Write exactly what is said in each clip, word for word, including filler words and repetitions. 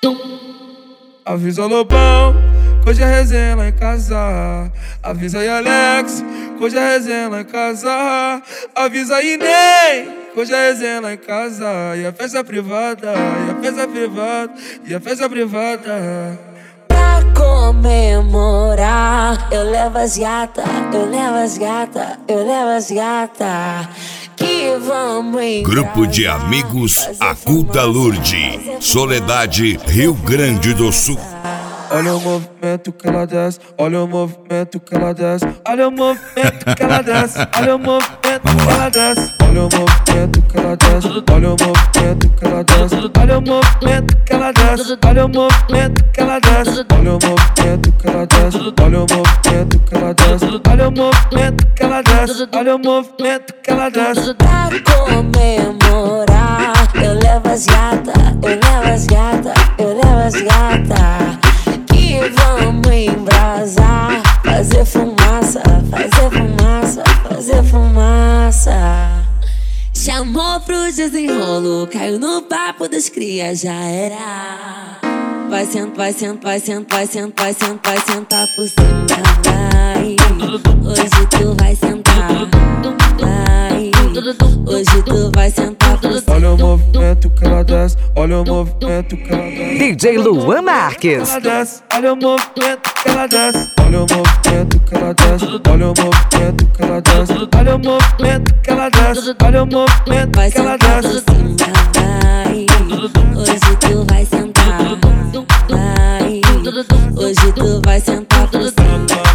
Avisa Lobão, que hoje é resenha lá em casa. Avisa aí Alex, que hoje é resenha lá em casa. Avisa aí Ney, que hoje é resenha lá em casa. E a festa privada, e a festa privada, e a festa privada. Pra comemorar, eu levo as gata, eu levo as gata, eu levo as gata. Que vamos em Grupo de amigos Aguda Lourdes, Soledade, Rio Grande do Sul. Olha o movimento que ela desce, olha o movimento que ela desce, olha o movimento que ela desce, olha o movimento que ela desce, olha o movimento que ela desce, olha o movimento que ela desce, olha o movimento que ela desce, olha o movimento que ela desce, olha o movimento que ela desce, olha o movimento que ela desce, olha o movimento que ela desce, olha o movimento que ela desce. Pra comemorar, eu levo as gata, eu levo as gata, eu levo as gata. Que vamos embrasar, fazer fumaça, fazer fumaça, fazer fumaça. Chamou pro desenrolo, caiu no papo dos cria, já era. Vai sentar, vai sentar, vai sentar, vai sentar, vai sentar, vai sentar por cima, vai. Hoje tu vai sentar, vai. Hoje tu vai sentar por cima. Olha o movimento que ela desce, olha o movimento que ela desce. D J Luan Marques. Ela desce, olha o movimento que ela desce, olha o movimento que ela desce, olha o movimento que ela desce, olha o movimento que ela desce, olha o movimento que ela desce. Vai. Hoje tu vai sentar, vai. Hoje tu vai sentar por cima.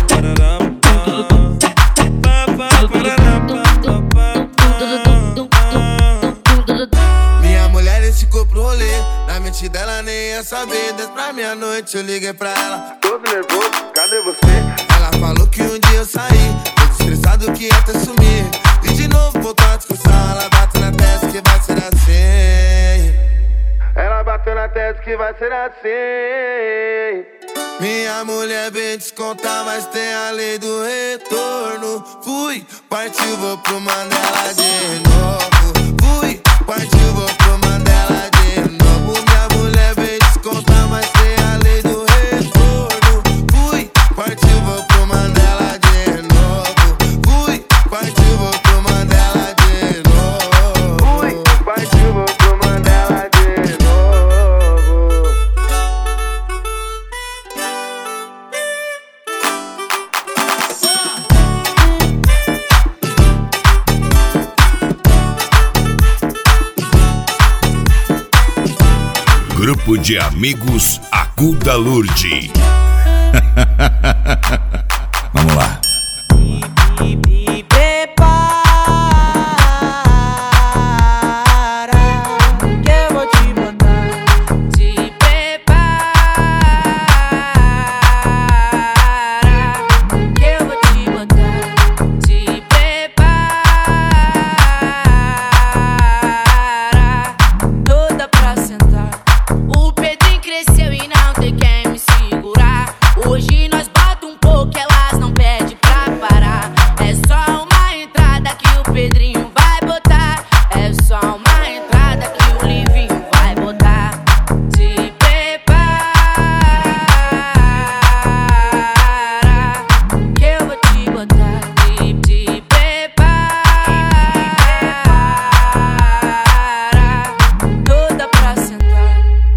Minha mulher esticou pro rolê, na mente dela nem ia saber. Desde pra meia-noite eu liguei pra ela, Todo nervoso, cadê você? ela falou que um dia eu saí, todo estressado que ia até sumir. E de novo voltou a discussão, ela bateu na testa que vai ser assim. Ela bateu na testa que vai ser assim. Minha mulher bem descontar, mas tem a lei do retorno. Fui, partiu, vou pro Mandela de novo. Fui, partiu, vou pro Mandela de novo. Minha mulher bem descontar, mas tem a lei do retorno. Fui, partiu, vou pro Mandela de novo. Fui, partiu, vou pro Mandela de novo. Fui, partiu, vou pro Mandela de novo. Grupo de amigos Aguda Lourdes. Vamos lá. Me prepara, que eu vou te botar. Te prepara, que eu vou te botar. Te prepara, toda pra sentar. O Pedrinho cresceu e não tem quem me segurar. Hoje nós bota um pouco, elas não pedem pra parar. É só uma entrada que o Pedrinho vai botar. É só uma entrada que o Livinho vai botar. Te prepara, que eu vou te botar. Te, te prepara, toda pra sentar.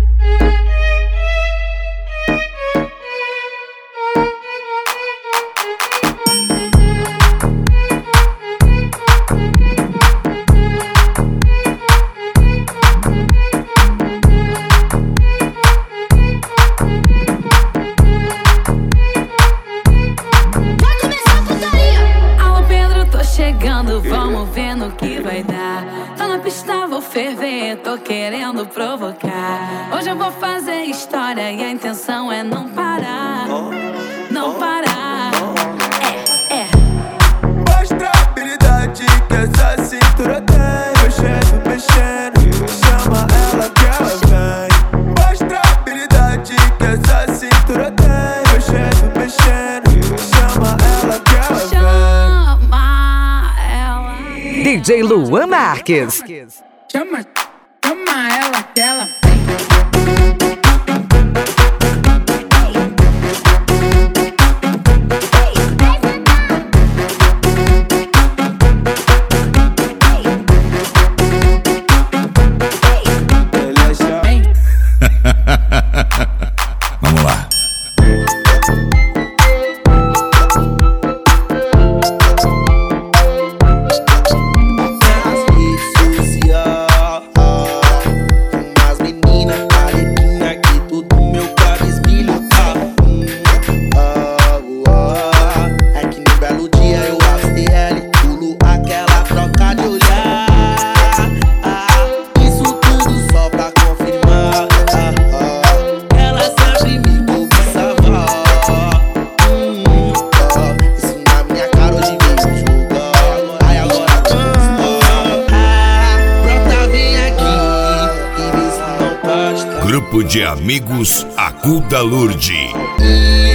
Vai começar a putaria! Alô Pedro, tô chegando, vamos ver no que vai dar. Tô na pista, vou ferver, tô querendo provocar. Hoje eu vou fazer história e a intenção é não parar. Não parar. É, é. Mostra a habilidade que essa cintura tem. Mexendo, mexendo, chama ela que ela vem. Mostra a habilidade que essa cintura tem. Mexendo, mexendo, chama ela que ela vem. Chama ela. D J Luan Marques. Chama, chama ela que ela vem. de amigos Aguda Lourdes. Ei,